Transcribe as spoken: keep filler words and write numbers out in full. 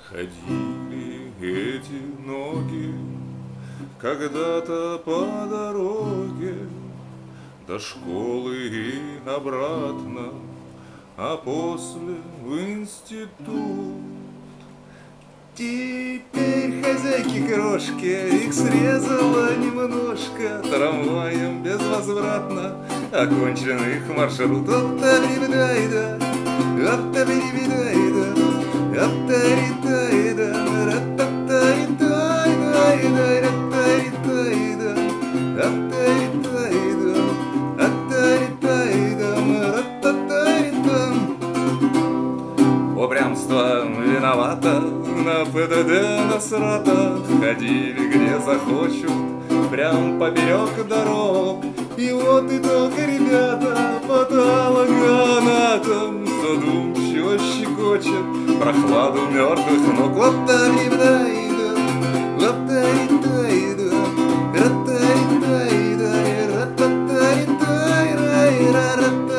Ходили эти ноги когда-то по дороге до школы и обратно, а после в институт. Теперь хозяйки крошки их срезала немножко трамваем безвозвратно оконченных маршрут. Оттавидайда, оттавидайда, оттаритайда, рататаритайда, ратаритайда, оттаритайда, оттаритайда, рататарита. Упрямство виновато, на ПДД насрато, ходили где захочут, прям поперек дорог. И вот итог, ребята, патологоанатом задумчиво щекочет прохладу мертвых ног. Лаптаритайда, лаптаритайда, ратаритайда, рататаритайда, рататаритайда.